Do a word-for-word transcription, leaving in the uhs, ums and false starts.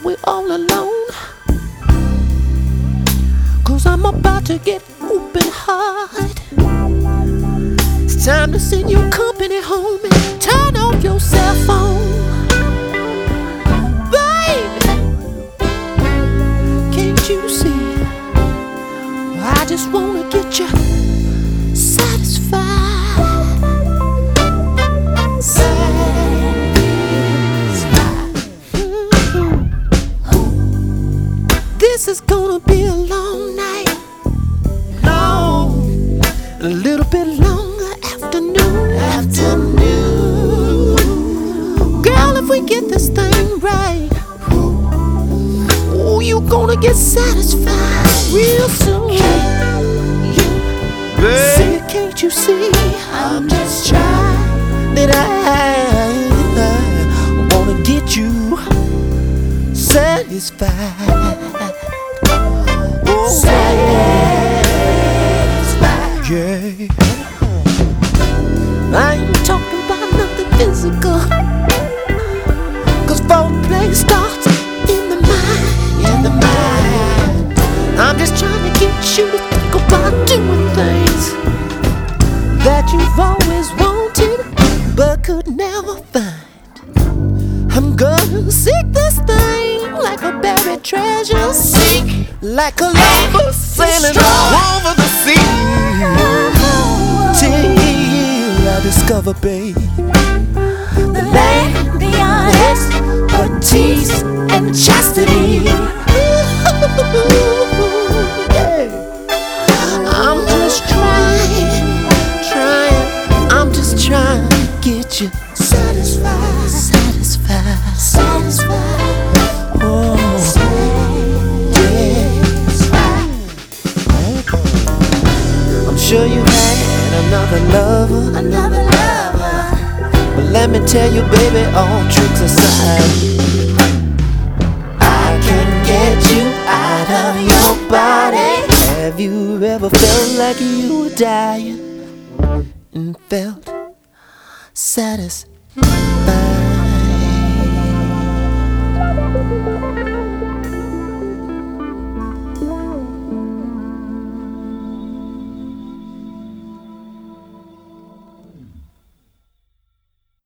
we're all alone, 'cause I'm about to get open hard. It's time to send your company home and turn off your cell phone. Baby, can't you see? I just wanna get you satisfied. This is gonna be a long night, long, a little bit longer afternoon, afternoon. Girl, if we get this thing right, oh, you gonna get satisfied real soon. See, can't you see? I'm just trying that I, I wanna get you satisfied. Oh, satisfied. Yeah. I ain't talking about nothing physical, 'cause foreplay starts in the mind, in the mind. I'm just trying to get you to think about doing things that you've always wanted but could never find. I'm gonna seek this thing like a buried treasure, seek like a lover sailing over the sea, till I discover, babe, the land beyond expertise and chastity. I'm just trying, trying, I'm just trying to get you satisfied, satisfied, satisfied. Oh, satisfied. I'm sure you had another lover, another lover, but let me tell you, baby, all tricks aside, I can get you out of your body. Have you ever felt like you were dying and felt satisfied?